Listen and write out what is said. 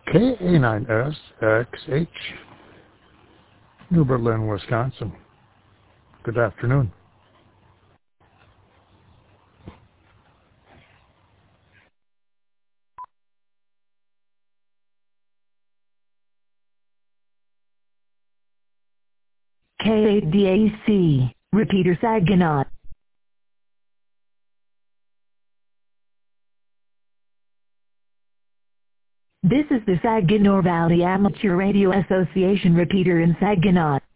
KA9SXH, New Berlin, Wisconsin. Good afternoon. K8DAC, repeater Saginaw. This is the Saginaw Valley Amateur Radio Association repeater in Saginaw.